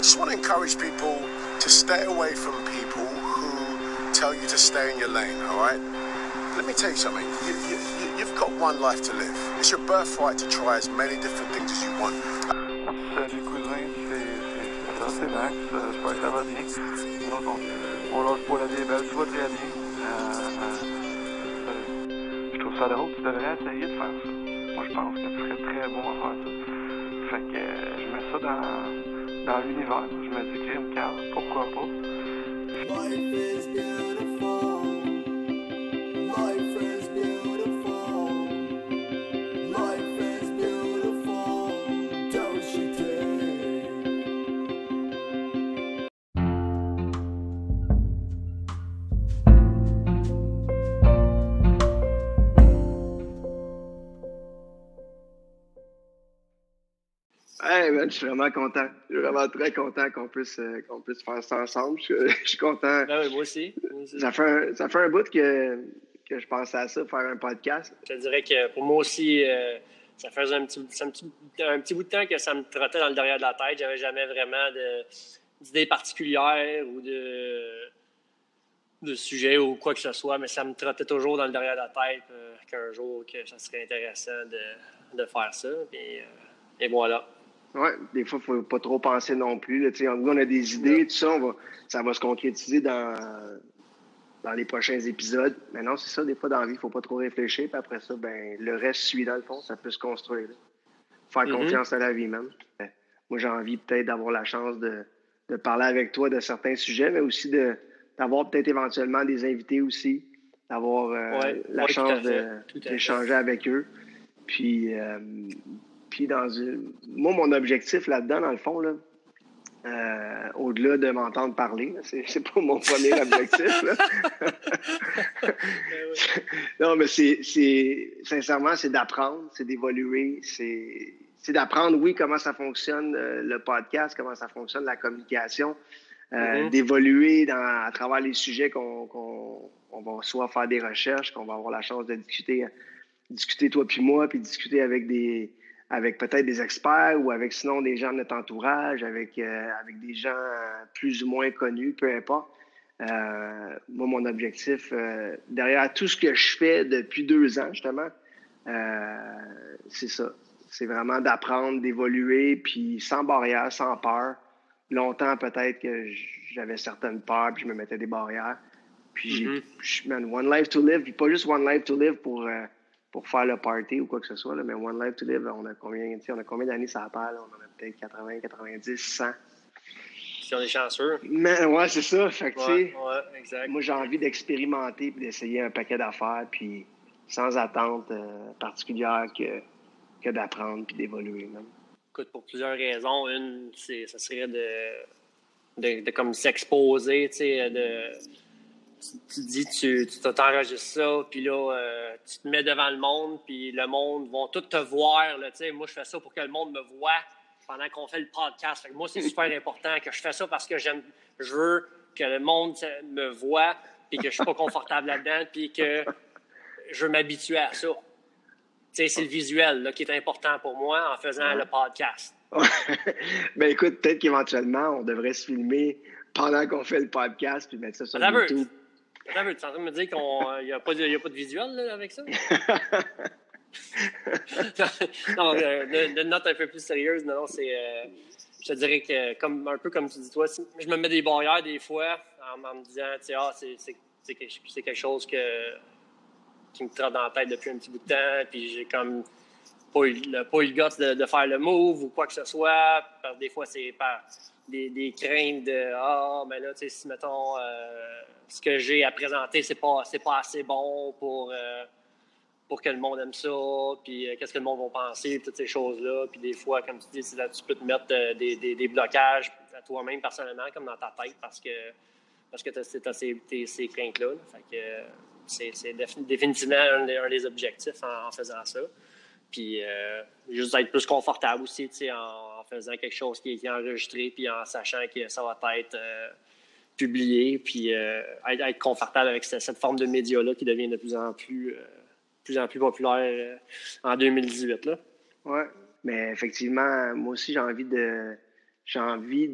just want to encourage people to stay away from people who tell you to stay in your lane, all right? Let me tell you something. You've got one life to live. It's your birthright to try as many different things as you want. Salut cousin, c'est ça, c'est Max. J'espère que ça va bien. On lâche pas la vie belle, tout va très bien. Je trouve ça drôle, tu devrais essayer de faire ça. Moi, je pense que tu serais très bon à faire ça. Fait que je mets ça dans l'univers. Je me dis, crime, Carl, pourquoi pas? Life is beautiful. Life is beautiful. Life is beautiful. Don't you take? Hey man, je suis vraiment content. Je suis vraiment très content qu'on puisse faire ça ensemble. Je suis content. Ben oui, moi aussi. Ça fait un bout que je pensais à ça, faire un podcast. Je te dirais que pour moi aussi, ça faisait un petit bout de temps que ça me trottait dans le derrière de la tête. J'avais jamais vraiment d'idées particulières ou de sujet ou quoi que ce soit, mais ça me trottait toujours dans le derrière de la tête qu'un jour que ça serait intéressant de faire ça. Et voilà. Ouais, des fois, il ne faut pas trop penser non plus. Là, nous, on a des idées, tout ça, ça va se concrétiser dans les prochains épisodes. Mais non, c'est ça, des fois, dans la vie, il ne faut pas trop réfléchir. Puis après ça, ben le reste suit dans le fond, ça peut se construire. Là. Faire confiance à la vie même. Moi, j'ai envie peut-être d'avoir la chance de parler avec toi de certains sujets, mais aussi d'avoir peut-être éventuellement des invités aussi, d'avoir la chance d'échanger avec eux. Puis moi, mon objectif là-dedans, dans le fond, là, au-delà de m'entendre parler, là, c'est pas mon premier objectif. Là. Non, mais sincèrement, c'est d'apprendre, c'est d'évoluer, c'est d'apprendre, oui, comment ça fonctionne le podcast, comment ça fonctionne la communication, d'évoluer à travers les sujets qu'on va soit faire des recherches, qu'on va avoir la chance de discuter toi puis moi, puis discuter avec peut-être des experts ou avec sinon des gens de notre entourage, avec des gens plus ou moins connus, peu importe. Moi, mon objectif, derrière tout ce que je fais depuis 2 ans, justement, c'est ça. C'est vraiment d'apprendre, d'évoluer, puis sans barrière, sans peur. Longtemps, peut-être que j'avais certaines peurs, puis je me mettais des barrières. Puis one life to live, puis pas juste one life to live pour faire le party ou quoi que ce soit, là, mais One Life to Live, on a combien d'années ça parle? On en a peut-être 80, 90, 100. Si on est chanceux. Mais ouais, c'est ça. Fait que, exact. Moi, j'ai envie d'expérimenter et d'essayer un paquet d'affaires, puis sans attente particulière que d'apprendre puis d'évoluer même. Écoute, pour plusieurs raisons. Une, ça serait de comme s'exposer, tu sais, tu dis, tu t'enregistres ça, puis là, tu te mets devant le monde, puis le monde vont tout te voir. Là, moi, je fais ça pour que le monde me voit pendant qu'on fait le podcast. Fait que moi, c'est super important que je fais ça parce que je veux que le monde me voit, puis que je suis pas confortable là-dedans, puis que je veux m'habituer à ça. C'est le visuel là, qui est important pour moi en faisant le podcast. Ben écoute, peut-être qu'éventuellement, on devrait se filmer pendant qu'on fait le podcast, puis mettre ça sur YouTube. Tu es en train de me dire qu'il n'y a pas de visuel là, avec ça? Non, de note un peu plus sérieuse, non, c'est... je te dirais que, un peu comme tu dis toi, je me mets des barrières des fois en me disant, c'est quelque chose qui me trotte dans la tête depuis un petit bout de temps, puis j'ai comme pas eu le guts de faire le move ou quoi que ce soit, parce que des fois, c'est par des craintes de mais là, tu sais, si, mettons, ce que j'ai à présenter, c'est pas assez bon pour que le monde aime ça, puis qu'est-ce que le monde va penser, toutes ces choses-là. Puis des fois, comme tu dis, là, tu peux te mettre des blocages à toi-même personnellement, comme dans ta tête, parce que tu as ces craintes-là. Fait que c'est définitivement un des objectifs en faisant ça. Puis juste être plus confortable aussi, tu sais, en faisant quelque chose qui est enregistré, puis en sachant que ça va être publié, puis être confortable avec cette forme de média-là qui devient de plus en plus populaire en 2018. Là. Oui, mais effectivement, moi aussi, j'ai envie j'ai envie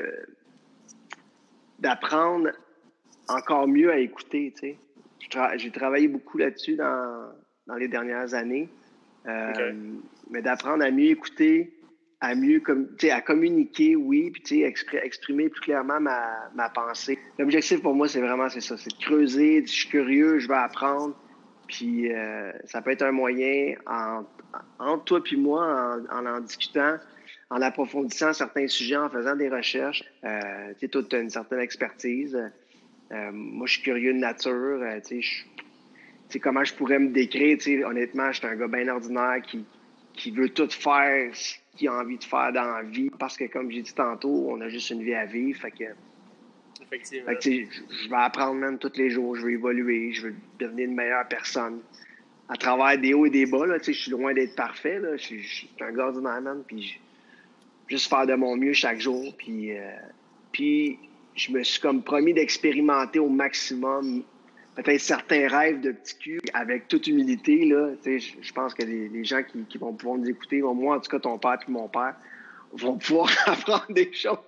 d'apprendre encore mieux à écouter, tu sais. J'ai travaillé beaucoup là-dessus dans les dernières années. Mais d'apprendre à mieux écouter, à mieux à communiquer, oui, puis exprimer plus clairement ma pensée. L'objectif pour moi, c'est ça, c'est de creuser, je suis curieux, je veux apprendre, puis ça peut être un moyen entre toi puis moi, en discutant, en approfondissant certains sujets, en faisant des recherches. Toi, tu as une certaine expertise. Moi, je suis curieux de nature, comment je pourrais me décrire, honnêtement, je suis un gars bien ordinaire qui veut tout faire ce qu'il a envie de faire dans la vie. Parce que, comme j'ai dit tantôt, on a juste une vie à vivre. Fait que, Effectivement. Je vais apprendre même tous les jours, je veux évoluer, je veux devenir une meilleure personne. À travers des hauts et des bas, je suis loin d'être parfait. Là, je suis un gars ordinaire, man, puis juste faire de mon mieux chaque jour. Puis je me suis comme promis d'expérimenter au maximum peut-être certains rêves de petit cul avec toute humilité. Là, je pense que les gens qui vont pouvoir nous écouter, moi en tout cas ton père puis mon père, vont pouvoir apprendre des choses.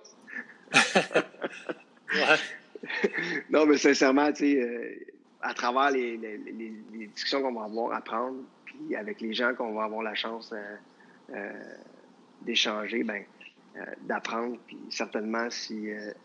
Non, mais sincèrement, à travers les discussions qu'on va avoir, apprendre, puis avec les gens qu'on va avoir la chance d'échanger, d'apprendre, puis certainement si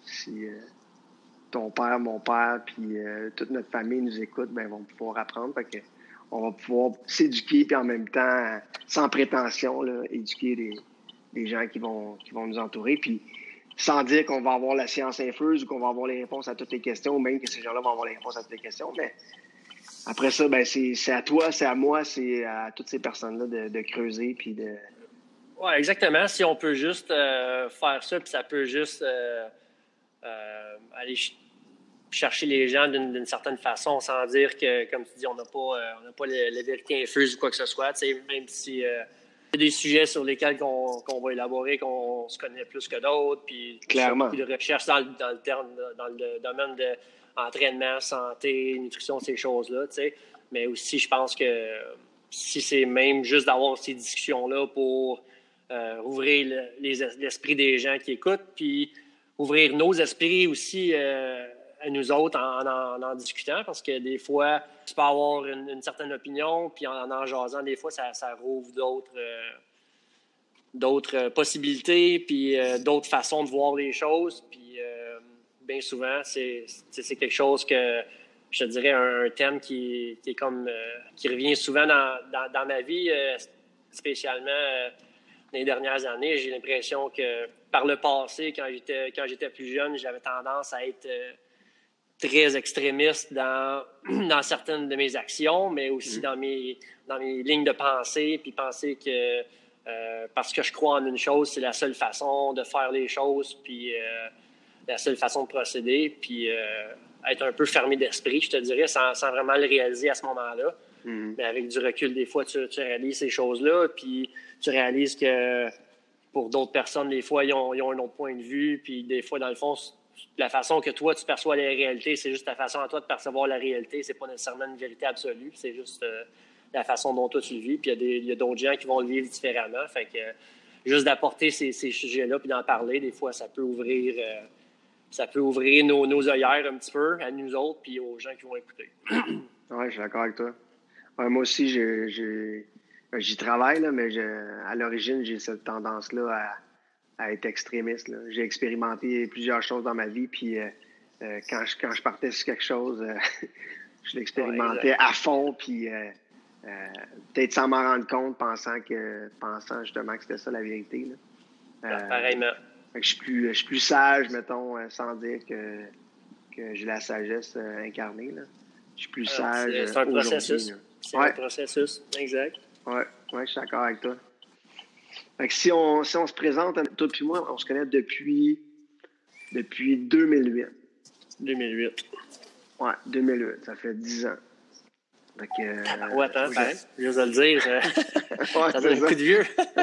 ton père, mon père, puis toute notre famille nous écoute, vont pouvoir apprendre. Fait que on va pouvoir s'éduquer, puis en même temps, sans prétention, là, éduquer les gens qui vont nous entourer. Puis sans dire qu'on va avoir la science infuse ou qu'on va avoir les réponses à toutes les questions, ou même que ces gens-là vont avoir les réponses à toutes les questions. Mais après ça, c'est à toi, c'est à moi, c'est à toutes ces personnes-là de creuser, puis de... Oui, exactement. Si on peut juste faire ça, puis ça peut juste aller chercher les gens d'une certaine façon, sans dire que, comme tu dis, on n'a pas la vérité infuse ou quoi que ce soit. Même si il y a des sujets sur lesquels qu'on va élaborer, qu'on se connaît plus que d'autres, puis clairement. Beaucoup de recherche dans le domaine de entraînement, santé, nutrition, ces choses-là. Mais aussi, je pense que si c'est même juste d'avoir ces discussions-là pour ouvrir l'esprit des gens qui écoutent, puis ouvrir nos esprits aussi à nous autres en discutant, parce que des fois, tu peux avoir une certaine opinion, puis en jasant, des fois, ça rouvre d'autres possibilités, puis d'autres façons de voir les choses. Puis bien souvent, c'est quelque chose que, je te dirais, un thème qui est comme qui revient souvent dans ma vie, spécialement dans les dernières années. J'ai l'impression que par le passé, quand j'étais plus jeune, j'avais tendance à être très extrémiste dans certaines de mes actions, mais aussi dans mes lignes de pensée, puis penser que parce que je crois en une chose, c'est la seule façon de faire les choses, puis la seule façon de procéder, puis être un peu fermé d'esprit, je te dirais, sans vraiment le réaliser à ce moment-là. Mais avec du recul, des fois, tu réalises ces choses-là, puis tu réalises que pour d'autres personnes, des fois, ils ont un autre point de vue, puis des fois, dans le fond, la façon que toi, tu perçois la réalité, c'est juste ta façon à toi de percevoir la réalité. C'est pas nécessairement une vérité absolue. C'est juste la façon dont toi, tu le vis. Puis il y a d'autres gens qui vont le vivre différemment. Fait que juste d'apporter ces sujets-là puis d'en parler, des fois, ça peut ouvrir nos œillères un petit peu à nous autres puis aux gens qui vont écouter. Oui, je suis d'accord avec toi. Ouais, moi aussi, j'y travaille, là, mais à l'origine, j'ai cette tendance-là à être extrémiste. Là. J'ai expérimenté plusieurs choses dans ma vie, puis quand je partais sur quelque chose, je l'expérimentais à fond, puis peut-être sans m'en rendre compte, pensant justement que c'était ça la vérité. Là. Pareillement. Fait que je suis plus sage, mettons, sans dire que j'ai la sagesse incarnée. Là. Je suis plus sage. C'est un processus. C'est un processus, exact. Oui, je suis d'accord avec toi. Fait que si on se présente, toi et moi, on se connaît depuis 2008. 2008. Ouais, 2008. Ça fait 10 ans. Fait que, ouais, attends, je vais le dire. Ça donne un coup de vieux.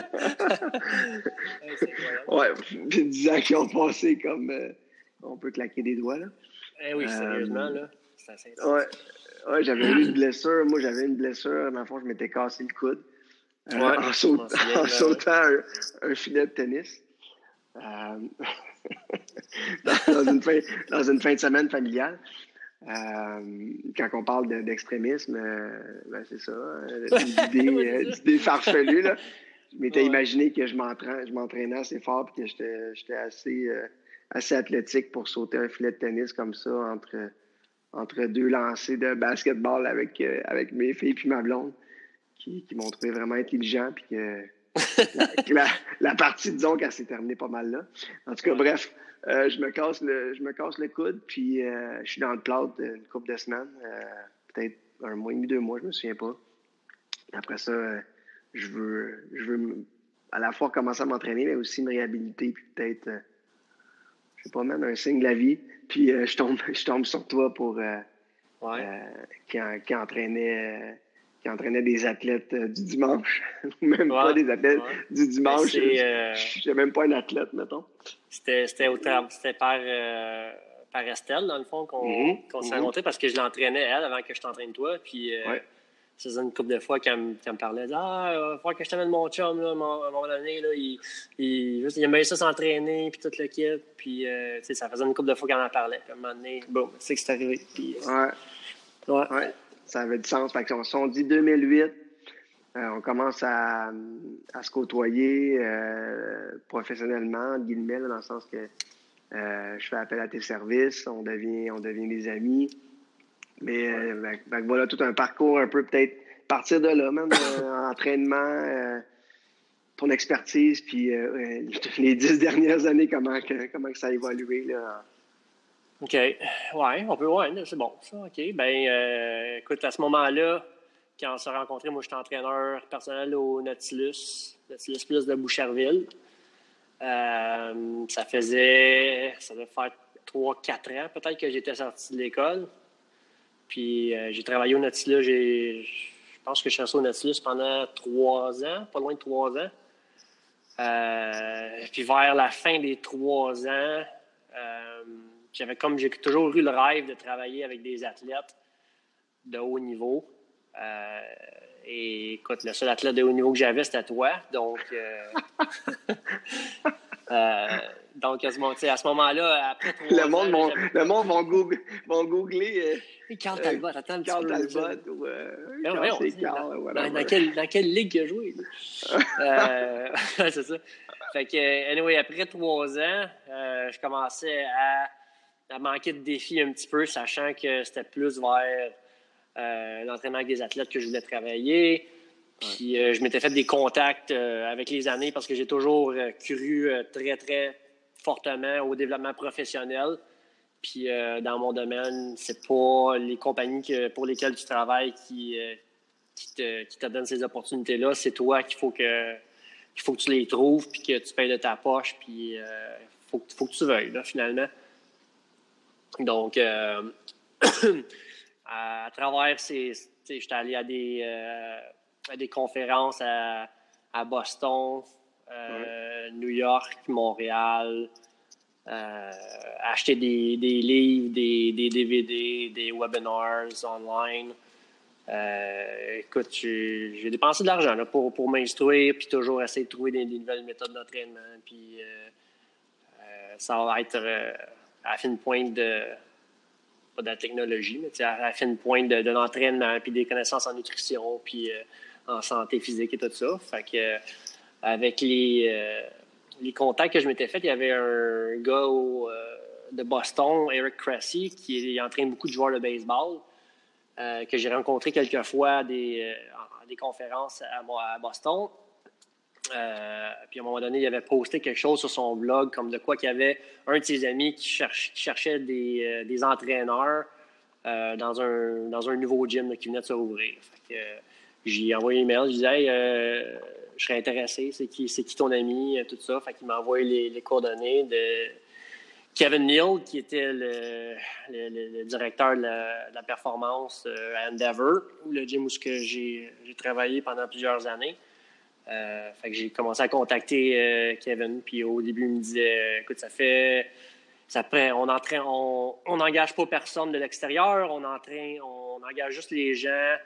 Ouais, 10 ans qui ont passé comme on peut claquer des doigts, là. Eh oui, sérieusement, là. C'est assez ouais, j'avais eu une blessure. Moi, j'avais une blessure. Dans le fond, je m'étais cassé le coude. En sautant un filet de tennis. dans une fin de semaine familiale. Quand on parle d'extrémisme, ben c'est ça, d'idées farfelues. Là. Je m'étais imaginé que je m'entraînais assez fort et que j'étais assez athlétique pour sauter un filet de tennis comme ça entre deux lancers de basketball avec mes filles puis ma blonde qui m'ont trouvé vraiment intelligent puis que la partie, disons qu'elle s'est terminée pas mal là. En tout cas, bref, je me casse le coude, puis je suis dans le plâtre une couple de semaines, peut-être 1 mois et demi, 2 mois, je me souviens pas. Après ça, je veux à la fois commencer à m'entraîner, mais aussi me réhabiliter, puis peut-être, je sais pas, même un signe de la vie. Puis je tombe sur toi pour qui entraînait des athlètes du dimanche. Même pas des athlètes du dimanche. Je suis même pas un athlète, mettons. C'était par Estelle, dans le fond, qu'on s'est rencontrés parce que je l'entraînais, elle, avant que je t'entraîne toi. Puis, ça faisait une couple de fois qu'elle me parlait. Il va falloir que je t'amène mon chum, là, à un moment donné. Là, il aimait ça s'entraîner, puis tout le kit. Puis, ça faisait une couple de fois qu'elle en parlait. Puis, à un moment donné, bon, c'est que c'est arrivé. Puis, ouais. Ça avait du sens. Fait que si on dit 2008, on commence à se côtoyer professionnellement, entre guillemets, là, dans le sens que je fais appel à tes services, on devient des amis. Mais voilà, tout un parcours un peu, peut-être partir de là, même entraînement, ton expertise, puis les 10 dernières années, comment que ça a évolué, là. OK. Ouais, on peut, c'est bon, ça. OK. Écoute, à ce moment-là, quand on s'est rencontrés, moi, j'étais entraîneur personnel au Nautilus Plus de Boucherville. Ça devait faire 3-4 ans, peut-être, que j'étais sorti de l'école. Puis, j'ai travaillé au Nautilus. Je pense que je suis resté au Nautilus pendant 3 ans, pas loin de 3 ans. Puis, vers la fin des 3 ans, j'ai toujours eu le rêve de travailler avec des athlètes de haut niveau. Et écoute, le seul athlète de haut niveau que j'avais, c'était toi. Donc, à ce moment-là, après 3 ans... Le monde vont googler... Carl Talbot, attends un petit peu. Carl Talbot ou... Dans quelle ligue il a joué? C'est ça. Fait que, anyway, après 3 ans, je commençais à manquer de défis un petit peu, sachant que c'était plus vers l'entraînement avec des athlètes que je voulais travailler. Puis je m'étais fait des contacts avec les années parce que j'ai toujours cru très, très fortement au développement professionnel. Puis dans mon domaine, c'est pas les compagnies pour lesquelles tu travailles qui te donnent ces opportunités-là. C'est toi qu'il faut que tu les trouves puis que tu payes de ta poche. Puis faut que tu veuilles, là, finalement. Donc, à travers j'étais allé à des conférences à Boston, New York, Montréal, acheter des livres, des DVD, des webinars online. Écoute, j'ai dépensé de l'argent là, pour m'instruire puis toujours essayer de trouver des nouvelles méthodes d'entraînement. Puis ça va être à la fine pointe pas de la technologie, mais à la fine pointe de l'entraînement, puis des connaissances en nutrition, puis en santé physique et tout ça. Fait que avec les contacts que je m'étais fait, il y avait un gars de Boston, Eric Cressy, qui entraîne beaucoup de joueurs de baseball, que j'ai rencontré quelques fois à des conférences à Boston. Puis à un moment donné, il avait posté quelque chose sur son blog, comme de quoi qu'il y avait un de ses amis qui cherchait des entraîneurs dans un nouveau gym là, qui venait de se rouvrir. Fait que j'ai envoyé un email, je disais je serais intéressé, c'est qui ton ami, tout ça. Fait qu'il m'a envoyé les coordonnées de Kevin Neal, qui était le directeur de la performance à Endeavor, le gym où j'ai travaillé pendant plusieurs années. Fait que j'ai commencé à contacter Kevin, puis au début il me disait écoute, on n'engage pas personne de l'extérieur, on engage juste les gens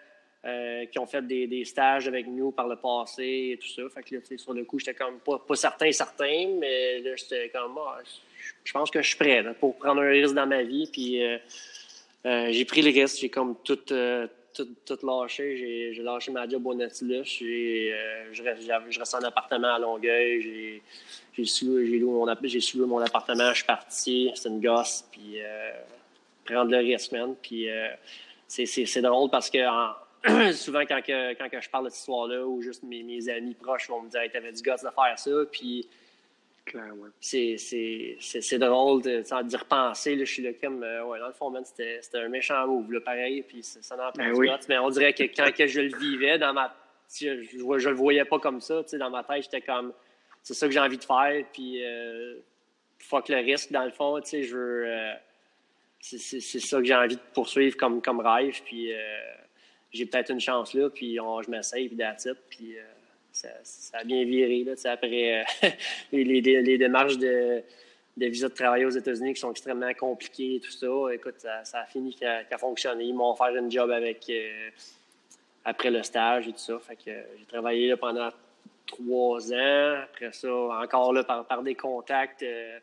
qui ont fait des stages avec nous par le passé et tout ça. Fait que là, sur le coup, j'étais comme pas certain, mais là, j'étais comme, je pense que je suis prêt là, pour prendre un risque dans ma vie. Puis j'ai pris le risque. J'ai comme tout lâché. J'ai lâché ma job au Nautilus. Je reste en appartement à Longueuil. J'ai loué mon appartement. Je suis parti. C'est une gosse. Puis prendre le risque, man. Puis c'est drôle parce que souvent, quand je parle de cette histoire-là, ou juste mes amis proches vont me dire hey, « t'avais du gosse de faire ça », puis Clairement. c'est drôle d'y repenser. Là, je suis là comme, ouais, dans le fond, man, c'était un méchant move, là, pareil, puis ça en prend du gosse. Mais on dirait que quand que je le vivais, je le voyais pas comme ça, dans ma tête, j'étais comme, c'est ça que j'ai envie de faire, puis fuck le risque, dans le fond, je veux... c'est ça que j'ai envie de poursuivre comme rêve, puis... j'ai peut-être une chance là, puis je m'essaye, puis that's it, puis ça a bien viré, là, après les démarches de visa de travail aux États-Unis qui sont extrêmement compliquées et tout ça, écoute, ça a fini qu'à fonctionner. Ils m'ont offert une job après le stage et tout ça, fait que j'ai travaillé là pendant 3 ans, après ça, encore là, par des contacts,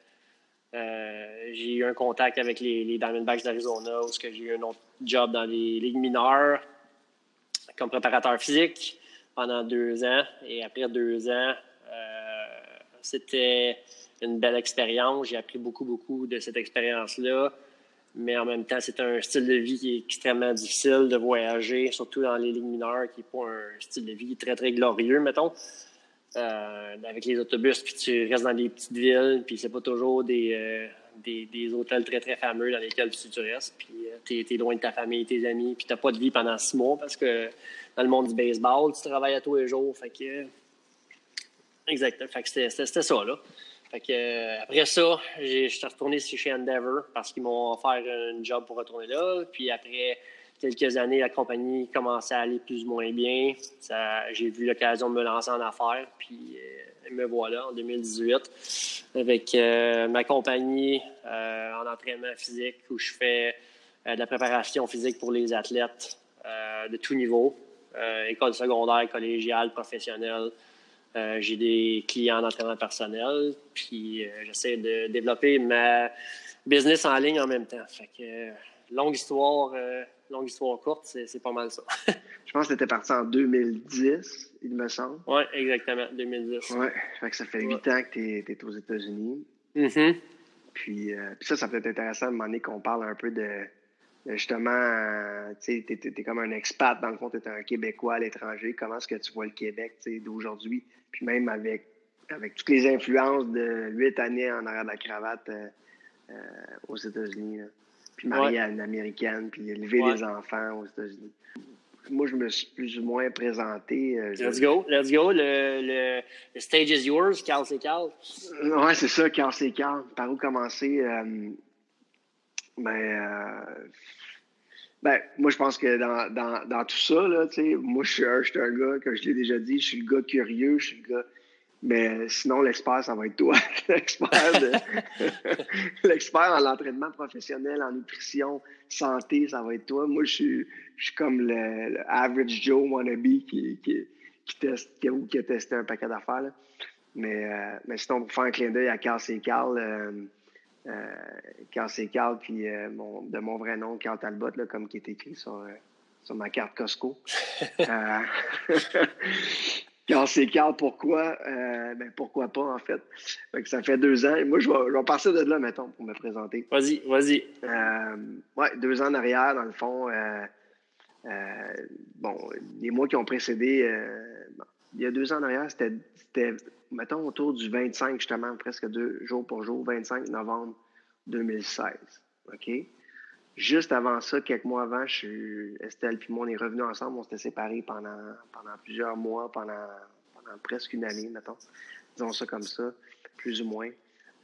j'ai eu un contact avec les Diamondbacks d'Arizona, où j'ai eu un autre job dans les ligues mineures, comme préparateur physique pendant 2 ans. Et après 2 ans, c'était une belle expérience. J'ai appris beaucoup de cette expérience-là. Mais en même temps, c'est un style de vie qui est extrêmement difficile de voyager, surtout dans les ligues mineures, qui n'est pas un style de vie très, très glorieux, mettons. Avec les autobus, puis tu restes dans des petites villes, puis c'est pas toujours des hôtels très, très fameux dans lesquels tu restes, puis t'es loin de ta famille, tes amis, puis t'as pas de vie pendant 6 mois, parce que dans le monde du baseball, tu travailles à tous les jours, fait que... Exact, fait que c'était ça, là. Fait que, après ça, je suis retourné chez Endeavor, parce qu'ils m'ont offert un job pour retourner là, puis après quelques années, la compagnie commençait à aller plus ou moins bien. J'ai vu l'occasion de me lancer en affaires, puis me voilà en 2018 avec ma compagnie en entraînement physique où je fais de la préparation physique pour les athlètes de tout niveau, école secondaire, collégiale, professionnelle. J'ai des clients d'entraînement personnel, puis j'essaie de développer ma business en ligne en même temps. Fait que longue histoire courte, c'est pas mal ça. Je pense que tu étais parti en 2010, il me semble. Oui, exactement, 2010. Oui, fait que ça fait 8 ans que tu es aux États-Unis. Mm-hmm. Puis ça peut être intéressant à un moment donné qu'on parle un peu de justement, tu sais, t'es comme un expat, dans le fond, t'es un Québécois à l'étranger. Comment est-ce que tu vois le Québec, tu sais, d'aujourd'hui? Puis même avec toutes les influences de 8 années en arrière de la cravate aux États-Unis, là. Puis marié à une Américaine, puis élever des enfants aux États-Unis. Moi, je me suis plus ou moins présenté. Let's go. Le stage is yours, Carl c'est Carl. Ouais, c'est ça, Carl c'est Carl. Par où commencer? Moi, je pense que dans tout ça, là, tu sais, moi, je suis un gars, comme je l'ai déjà dit, je suis le gars curieux, je suis le gars... Mais sinon, l'expert, ça va être toi. L'expert en l'entraînement professionnel, en nutrition, santé, ça va être toi. Moi, je suis comme le average Joe wannabe qui a testé un paquet d'affaires, là. Mais sinon, pour faire un clin d'œil à Carl c'est Carl, Carl c'est Carl, puis de mon vrai nom, Carl Talbot, là, comme qui est écrit sur ma carte Costco. Carl c'est Carl, pourquoi? Pourquoi pas, en fait. Fait que ça fait 2 ans. Et moi, je vais passer de là, mettons, pour me présenter. Vas-y. 2 ans en arrière, dans le fond. Les mois qui ont précédé, il y a 2 ans en arrière, c'était, mettons, autour du 25, justement, presque 2 jours pour jour, 25 novembre 2016. OK? Juste avant ça, quelques mois avant, Estelle et moi, on est revenus ensemble. On s'était séparés pendant plusieurs mois, pendant presque une année, mettons. Disons ça comme ça, plus ou moins.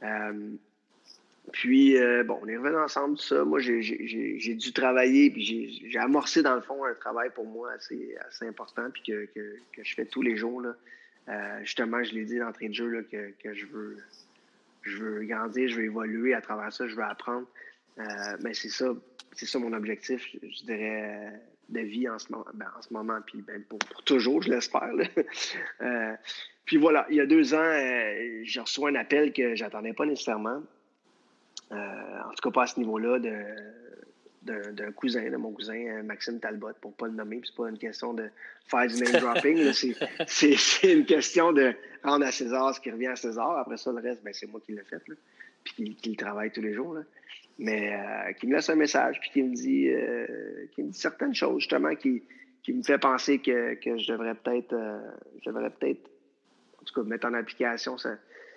Puis, on est revenus ensemble, tout ça. Moi, j'ai dû travailler, puis j'ai amorcé, dans le fond, un travail pour moi assez important, puis que je fais tous les jours, là. Justement, je l'ai dit d'entrée de jeu, là, que je veux grandir, je veux évoluer à travers ça, je veux apprendre. Mais c'est ça mon objectif, je dirais, de vie en ce moment, puis ben, pour toujours, je l'espère. Puis voilà, il y a 2 ans, j'ai reçu un appel que j'attendais pas nécessairement. En tout cas, pas à ce niveau-là, d'un cousin, de mon cousin, Maxime Talbot, pour pas le nommer. Puis c'est pas une question de faire du name dropping. Là, c'est une question de rendre à César ce qui revient à César. Après ça, le reste, ben, c'est moi qui l'ai fait. Là, puis qui le travaille tous les jours. Là. Mais qui me laisse un message, puis qui me dit certaines choses, justement, qui me fait penser que je devrais peut-être, en tout cas, mettre en application ça.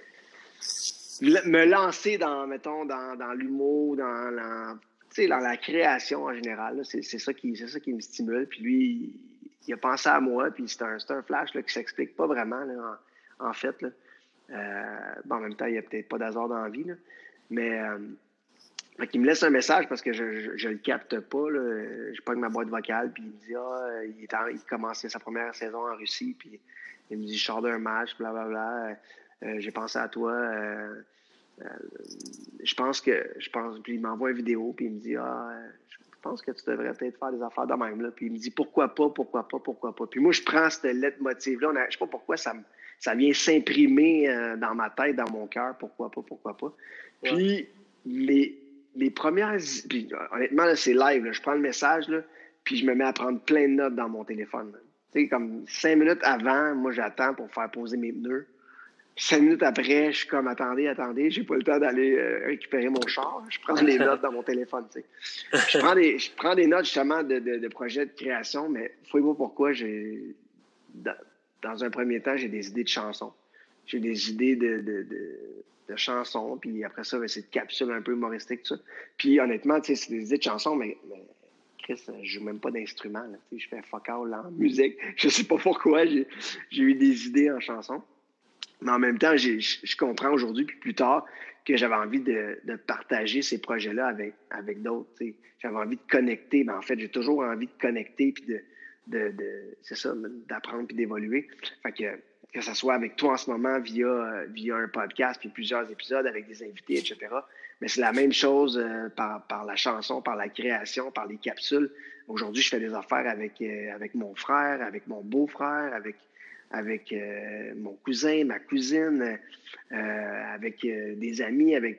Me lancer dans l'humour, dans la création en général. Là, c'est ça qui me stimule. Puis lui, il a pensé à moi, puis c'est un flash là, qui s'explique pas vraiment, là, en fait. Là. En même temps, il n'y a peut-être pas d'hasard dans la vie, là. Mais il me laisse un message parce que je le capte pas. Là. Je pogne ma boîte vocale, puis il me dit il commençait sa première saison en Russie, puis il me dit je sors d'un match, blablabla. J'ai pensé à toi. Puis il m'envoie une vidéo, puis il me dit je pense que tu devrais peut-être faire des affaires de même. Là. Puis il me dit pourquoi pas. Puis moi, je prends cette leitmotiv-là. Je sais pas pourquoi ça vient s'imprimer dans ma tête, dans mon cœur. Pourquoi pas. Puis les premières. Puis, honnêtement, là, c'est live. Là. Je prends le message, là, puis je me mets à prendre plein de notes dans mon téléphone. Tu sais, comme 5 minutes avant, moi, j'attends pour faire poser mes pneus. 5 minutes après, je suis comme attendez, j'ai pas le temps d'aller récupérer mon char. Je prends des notes dans mon téléphone. Tu sais. Je prends des notes justement de projets de création, mais fouille-moi pourquoi dans un premier temps, j'ai des idées de chansons. J'ai des idées de chansons, puis après ça, c'est de capsules un peu humoristiques, tout ça. Puis honnêtement, tu sais, c'est des idées de chansons, mais Chris, je joue même pas d'instrument. Là, tu sais, je fais fuck all en musique. Je sais pas pourquoi j'ai eu des idées en chansons. Mais en même temps, je comprends aujourd'hui, puis plus tard, que j'avais envie de partager ces projets-là avec d'autres. Tu sais. J'avais envie de connecter. Ben, en fait, j'ai toujours envie de connecter, puis c'est ça, d'apprendre puis d'évoluer. Fait que ce soit avec toi en ce moment via un podcast, puis plusieurs épisodes avec des invités, etc. Mais c'est la même chose par la chanson, par la création, par les capsules. Aujourd'hui, je fais des affaires avec mon frère, avec mon beau-frère, avec mon cousin, ma cousine, avec des amis, avec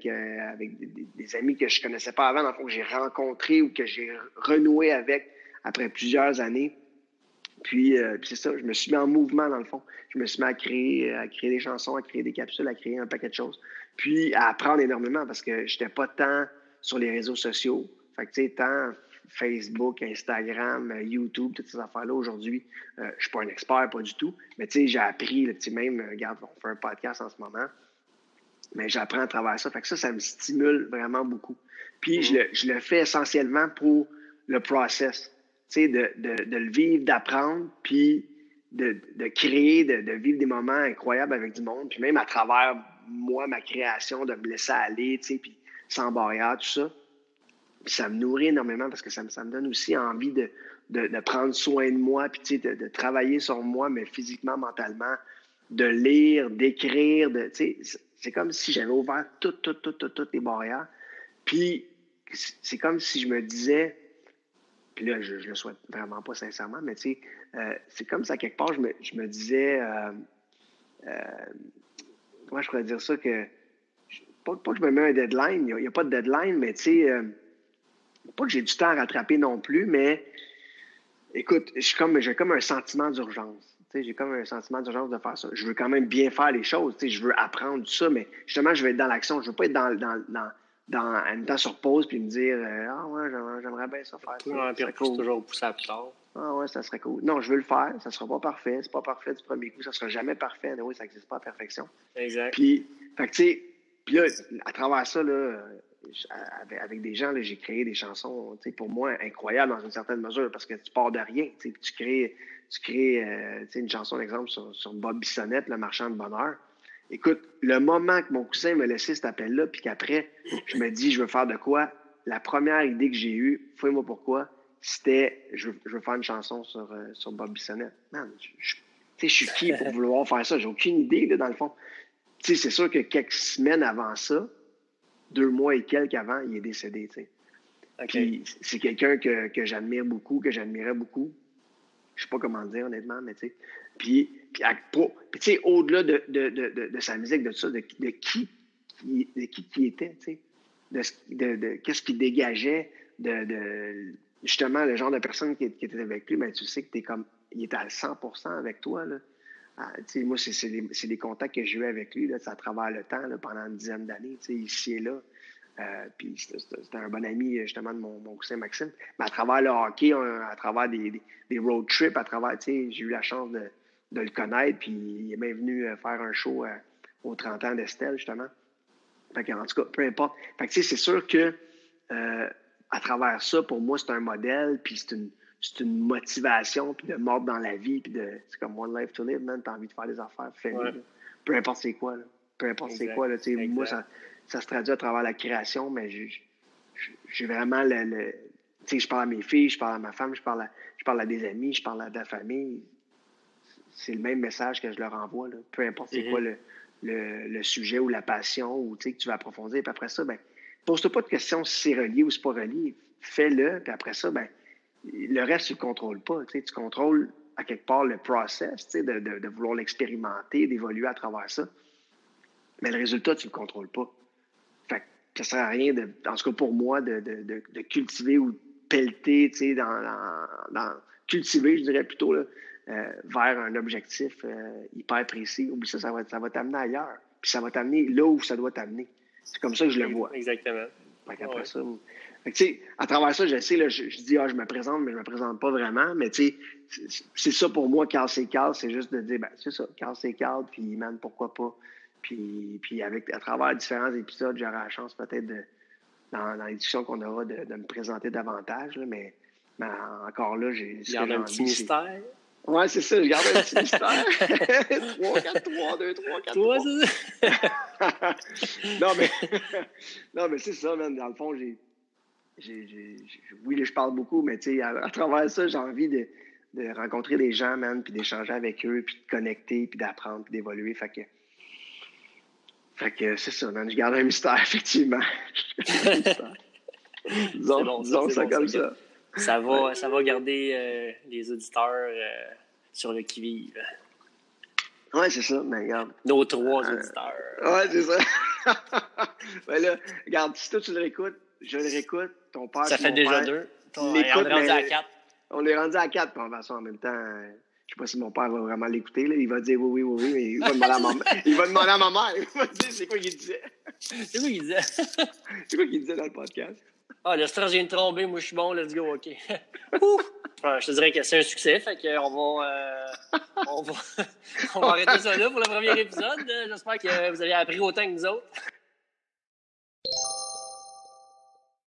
des amis que je connaissais pas avant, dans le fond, que j'ai rencontrés ou que j'ai renoué avec après plusieurs années. Puis c'est ça, je me suis mis en mouvement, dans le fond. Je me suis mis à créer des chansons, à créer des capsules, à créer un paquet de choses. Puis à apprendre énormément parce que j'étais pas tant sur les réseaux sociaux. Fait que tu sais, tant Facebook, Instagram, YouTube, toutes ces affaires-là, aujourd'hui, je suis pas un expert, pas du tout. Mais tu sais, j'ai appris, même, regarde, on fait un podcast en ce moment, mais j'apprends à travers ça. Fait que ça me stimule vraiment beaucoup. Puis je le fais essentiellement pour le process. Tu sais, de le vivre, d'apprendre, puis de créer, de vivre des moments incroyables avec du monde, puis même à travers moi, ma création, de me laisser aller, tu sais, puis sans barrière, tout ça. Puis ça me nourrit énormément parce que ça me donne aussi envie de prendre soin de moi, puis tu sais, de travailler sur moi, mais physiquement, mentalement, de lire, d'écrire, tu sais, c'est comme si j'avais ouvert toutes les barrières. Puis c'est comme si je me disais, puis là, je le souhaite vraiment pas sincèrement, mais tu sais, c'est comme ça, quelque part, je me disais, comment je pourrais dire ça, que, pas que je me mets un deadline, il n'y a pas de deadline, mais tu sais, pas que j'ai du temps à rattraper non plus, mais écoute, j'ai comme un sentiment d'urgence. Tu sais, j'ai comme un sentiment d'urgence de faire ça. Je veux quand même bien faire les choses, tu sais, je veux apprendre tout ça, mais justement, je veux être dans l'action. Je veux pas être en même temps sur pause puis me dire ah ouais, j'aimerais bien ça faire ça. Ouais, puis cool. toujours pousser à plus tard. Ah ouais, ça serait cool. Non, je veux le faire, ça sera pas parfait, c'est pas parfait du premier coup, ça sera jamais parfait. Oui, ça n'existe pas à perfection. Exact. Puis, fait que tu sais, puis là, à travers ça, là, avec des gens, là, j'ai créé des chansons, tu sais, pour moi, incroyables dans une certaine mesure, parce que tu pars de rien, tu sais, tu crées tu sais, une chanson, d'exemple, sur Bob Bissonnette, Le Marchand de Bonheur. Écoute, le moment que mon cousin m'a laissé cet appel-là, puis qu'après, je me dis, je veux faire de quoi? La première idée que j'ai eue, fouille-moi pourquoi, c'était, je veux faire une chanson sur Bob Bissonnette. Man, tu sais, je suis qui pour vouloir faire ça? J'ai aucune idée, là, dans le fond. Tu sais, c'est sûr que quelques semaines avant ça, 2 mois et quelques avant, il est décédé, tu sais. Puis c'est quelqu'un que j'admire beaucoup, que j'admirais beaucoup. Je sais pas comment le dire, honnêtement, mais tu sais. Puis tu sais, au-delà de sa musique, de tout ça, de qui était, tu sais, de qu'est-ce qu'il dégageait, justement, le genre de personne qui était avec lui, ben, tu sais que il était à 100% avec toi, là. Ah, moi, c'est des contacts que j'ai eu avec lui, là, à travers le temps, là, pendant une dizaine d'années, ici et là. Puis c'était un bon ami, justement, de mon cousin Maxime. Mais à travers le hockey, à travers des road trips, à travers, j'ai eu la chance de le connaître. Puis il est même venu faire un show aux 30 ans d'Estelle, justement. Fait que, en tout cas, peu importe. Fait que, c'est sûr que à travers ça, pour moi, c'est un modèle, puis c'est une motivation, puis de mordre dans la vie, puis c'est comme one life to live, man. T'as envie de faire des affaires, fais-les. Ouais. Peu importe c'est quoi, là. Peu importe c'est quoi, là. Moi, ça se traduit à travers la création, mais j'ai vraiment tu sais, je parle à mes filles, je parle à ma femme, je parle à des amis, je parle à de la famille. C'est le même message que je leur envoie, là. Peu importe c'est quoi le sujet ou la passion ou tu sais que tu vas approfondir. Puis après ça, ben, pose-toi pas de questions si c'est relié ou c'est pas relié. Fais-le, puis après ça, ben, le reste, tu le contrôles pas. Tu sais, tu contrôles à quelque part le process, tu sais, de vouloir l'expérimenter, d'évoluer à travers ça. Mais le résultat, tu le contrôles pas. Fait que ça sert à rien, en tout cas pour moi, de cultiver ou de pelleter, tu sais, cultiver, je dirais plutôt, là, vers un objectif hyper précis. Oublie ça, ça va t'amener ailleurs. Puis ça va t'amener là où ça doit t'amener. C'est comme ça que je le vois. Exactement. Fait qu'après ça... Fait que, tu sais, à travers ça, je sais, là, je dis, je me présente, mais je me présente pas vraiment. Mais tu sais, c'est ça pour moi, Carl, c'est juste de dire, ben c'est ça, Carl, puis man, pourquoi pas. Puis à travers différents épisodes, j'aurai la chance peut-être dans les discussions qu'on aura de me présenter davantage. Là, mais encore là, j'ai... Garde un petit mystère. Ouais, c'est ça, je garde un petit mystère. 3, 4, 3, 2, 3, 4, 3. Non, mais c'est ça, man. Dans le fond, oui, là, je parle beaucoup, mais tu sais, à travers ça, j'ai envie de rencontrer des gens, man, puis d'échanger avec eux, puis de connecter, puis d'apprendre, puis d'évoluer. Fait que c'est ça, man. Je garde un mystère, effectivement. Disons ça comme ça. Ça va garder les auditeurs sur le qui-vive. Ouais, c'est ça, mais regarde. Nos 3 auditeurs. Ouais, c'est ça. Ben là, regarde, si toi tu le réécoutes, je le réécoute, ton père... Ça fait déjà 2. On est rendu à 4. On est rendu à 4, puis en même temps... Je sais pas si mon père va vraiment l'écouter, là. Il va dire oui, mais il va demander à ma mère. Il va dire c'est quoi qu'il disait. C'est quoi qu'il disait? C'est quoi qu'il disait dans le podcast? Ah, le stress vient de tomber, moi je suis bon, let's go, OK. Je te dirais que c'est un succès, fait qu'on va arrêter ça là pour le premier épisode. J'espère que vous avez appris autant que nous autres.